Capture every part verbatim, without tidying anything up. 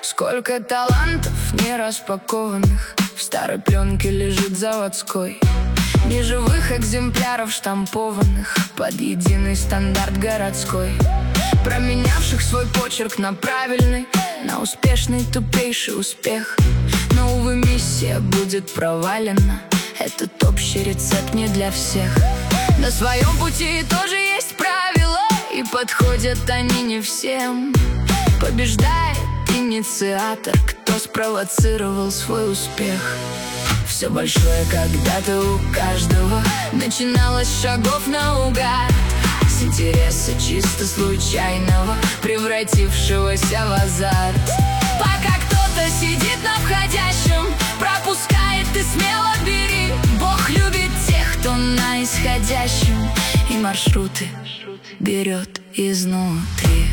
Сколько талантов не распакованных в старой пленке лежит заводской, неживых экземпляров штампованных под единый стандарт городской, променявших свой почерк на правильный, на успешный тупейший успех. Но, увы, миссия будет провалена. Этот общий рецепт не для всех. На своем пути тоже есть правила, и подходят они не всем. Побеждает инициатор, кто спровоцировал свой успех. Все большое когда-то у каждого начиналось с шагов наугад, с интереса чисто случайного, превратившегося в азарт. Пока кто-то сидит на входящем, пропускает, ты смело бери. Бог любит тех, кто на исходящем, и маршруты берет изнутри.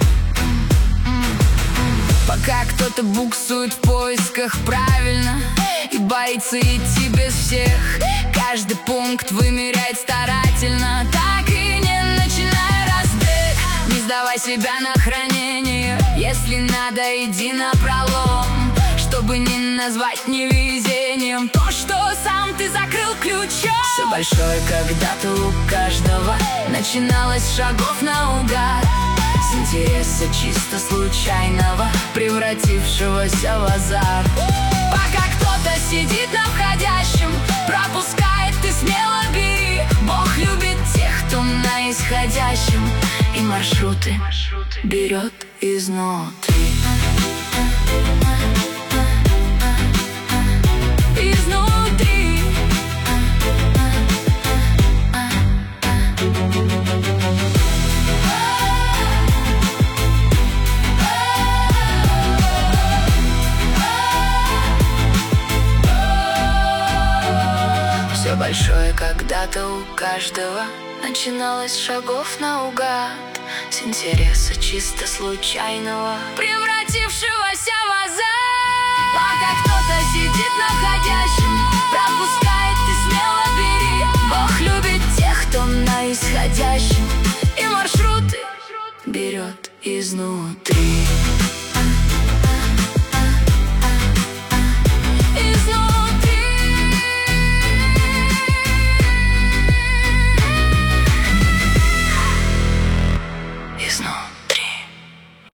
Пока кто-то буксует в поисках правильно и боится идти без всех, каждый пункт вымеряет старательно, так и не начиная разбег. Не сдавай себя на хранение, если надо, иди напролом, чтобы не назвать невезением то, что сам ты закрыл ключом. Все большое когда-то у каждого начиналось с шагов наугад, с интереса чисто случайного, превратившегося в азарт. Пока кто-то сидит на входящем, пропускает, ты смело бери. Бог любит тех, кто на исходящем, и маршруты берет изнутри. Изнутри. Все большое когда-то у каждого начиналось с шагов наугад, с интереса чисто случайного, превратившегося в азарт. Пока кто-то сидит на входящем, пропускает, ты смело бери. Бог любит тех, кто на исходящем, и маршруты берет изнутри.